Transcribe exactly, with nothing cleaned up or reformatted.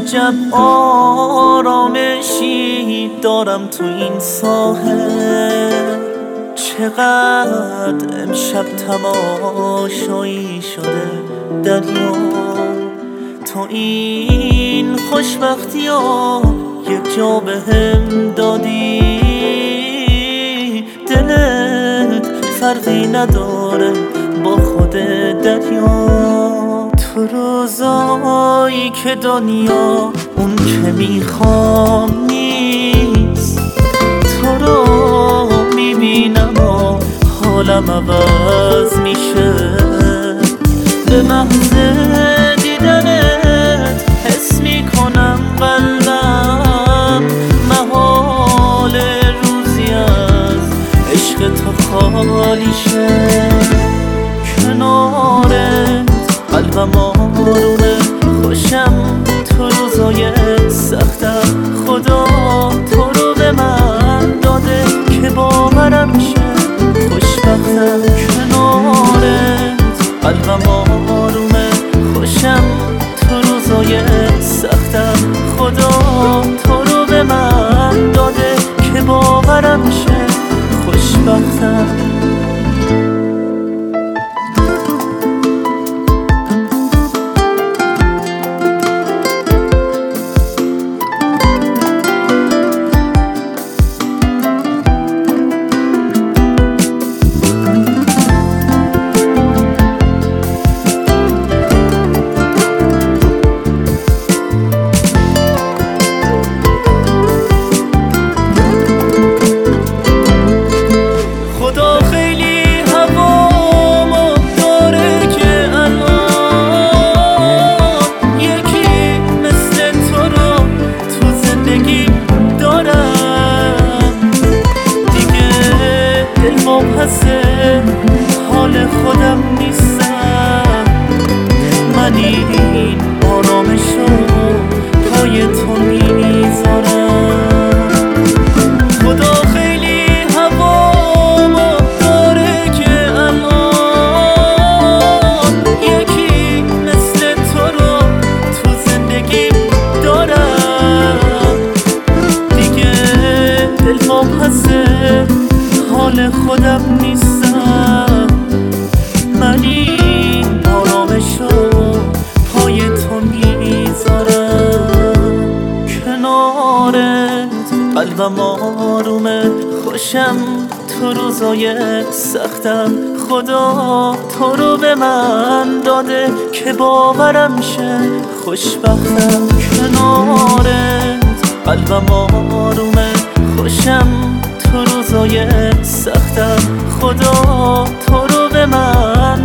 عجب آرامشی دارم تو این ساحل، چقدر امشب تماشایی شده دریا. تو این خوشبختی ها یک جا بهم دادی، دلت فرقی نداره با خود دریا. تو روزایی که دنیا اون که میخوام نیست، تو رو میبینم و حالم عوض میشه. به محض دیدنت حس میکنم قلبم محال روزی از عشق تو خالی شه. کنارت قلبم آرومه، خوشم تو روزای سختم. خدا تو رو به من داده که باورم شه خوشبختم. کنارت قلبم آرومه، خوشم تو روزای سختم. خدا تو رو به من داده که باورم شه خوشبختم. حال خودم نیستم، من این آرامشو پای تو میذارم. خدا خیلی هوامو داره که الان یکی مثل تو رو تو زندگیم دارم. دیگه دل مبحثه حال خودم نیستم، من این آرامشو پای تو میذارم. کنارت قلبم آرومه، خوشم تو روزای سختم. خدا تو رو به من داده که باورم شه خوشبختم. کنارت قلبم آرومه، خوشم تو روزای سختم. خدا تو رو به من